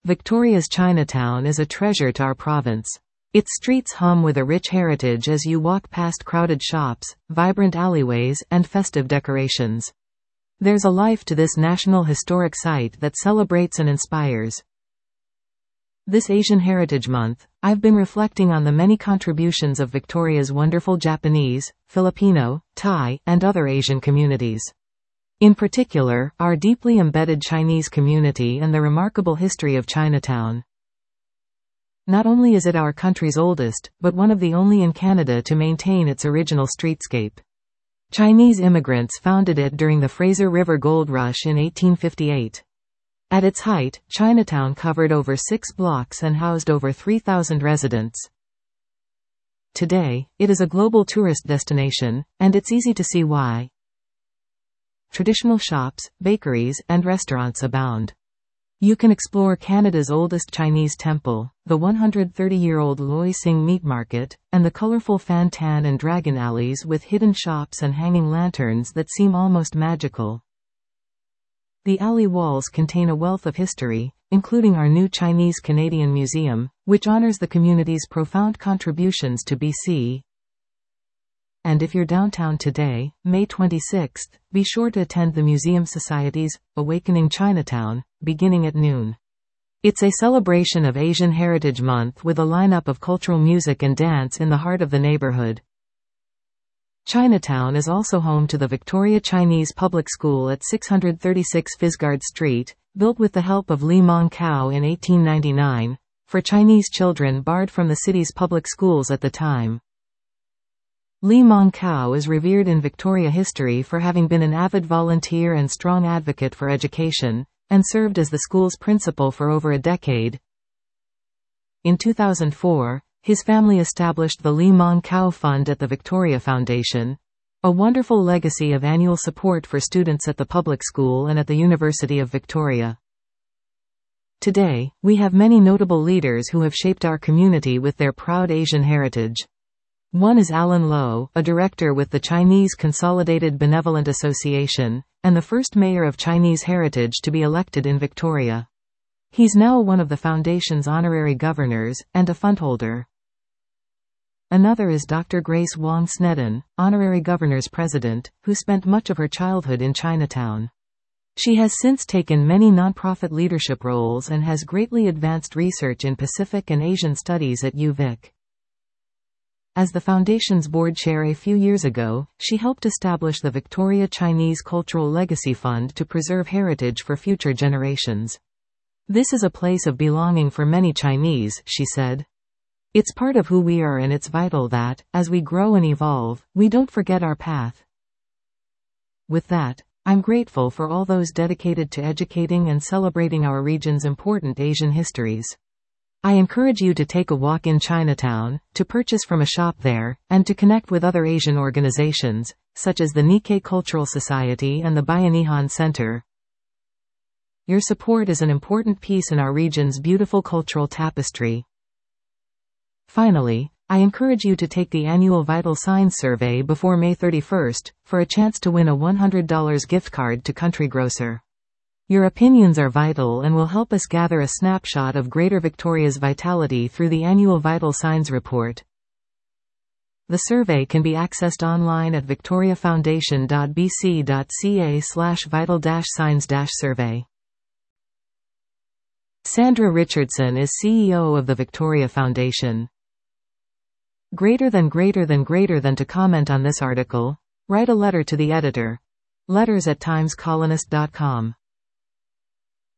Victoria's Chinatown is a treasure to our province. Its streets hum with a rich heritage as you walk past crowded shops, vibrant alleyways, and festive decorations. There's a life to this national historic site that celebrates and inspires. This Asian Heritage Month, I've been reflecting on the many contributions of Victoria's wonderful Japanese, Filipino, Thai, and other Asian communities. In particular, our deeply embedded Chinese community and the remarkable history of Chinatown. Not only is it our country's oldest, but one of the only in Canada to maintain its original streetscape. Chinese immigrants founded it during the Fraser River Gold Rush in 1858. At its height, Chinatown covered over 6 blocks and housed over 3,000 residents. Today, it is a global tourist destination, and it's easy to see why. Traditional shops, bakeries, and restaurants abound. You can explore Canada's oldest Chinese temple, the 130-year-old Loy Sing Meat Market, and the colorful Fan Tan and Dragon alleys with hidden shops and hanging lanterns that seem almost magical. The alley walls contain a wealth of history, including our new Chinese-Canadian Museum, which honors the community's profound contributions to BC. And if you're downtown today, May 26th, be sure to attend the Museum Society's Awakening Chinatown, beginning at noon. It's a celebration of Asian Heritage Month with a lineup of cultural music and dance in the heart of the neighborhood. Chinatown is also home to the Victoria Chinese Public School at 636 Fisgard Street, built with the help of Li Mong Cao in 1899, for Chinese children barred from the city's public schools at the time. Li Mong Cao is revered in Victoria history for having been an avid volunteer and strong advocate for education, and served as the school's principal for over a decade. In 2004, his family established the Li Mong Cao Fund at the Victoria Foundation, a wonderful legacy of annual support for students at the public school and at the University of Victoria. Today, we have many notable leaders who have shaped our community with their proud Asian heritage. One is Alan Lowe, a director with the Chinese Consolidated Benevolent Association, and the first mayor of Chinese heritage to be elected in Victoria. He's now one of the foundation's honorary governors, and a fundholder. Another is Dr. Grace Wong Snedden, honorary governor's president, who spent much of her childhood in Chinatown. She has since taken many nonprofit leadership roles and has greatly advanced research in Pacific and Asian studies at UVic. As the Foundation's board chair a few years ago, she helped establish the Victoria Chinese Cultural Legacy Fund to preserve heritage for future generations. This is a place of belonging for many Chinese, she said. It's part of who we are, and it's vital that, as we grow and evolve, we don't forget our path. With that, I'm grateful for all those dedicated to educating and celebrating our region's important Asian histories. I encourage you to take a walk in Chinatown, to purchase from a shop there, and to connect with other Asian organizations, such as the Nikkei Cultural Society and the Bayanihan Center. Your support is an important piece in our region's beautiful cultural tapestry. Finally, I encourage you to take the annual Vital Signs survey before May 31st, for a chance to win a $100 gift card to Country Grocer. Your opinions are vital and will help us gather a snapshot of Greater Victoria's vitality through the annual Vital Signs report. The survey can be accessed online at victoriafoundation.bc.ca/vital-signs-survey. Sandra Richardson is CEO of the Victoria Foundation. Greater than to comment on this article, write a letter to the editor. letters@timescolonist.com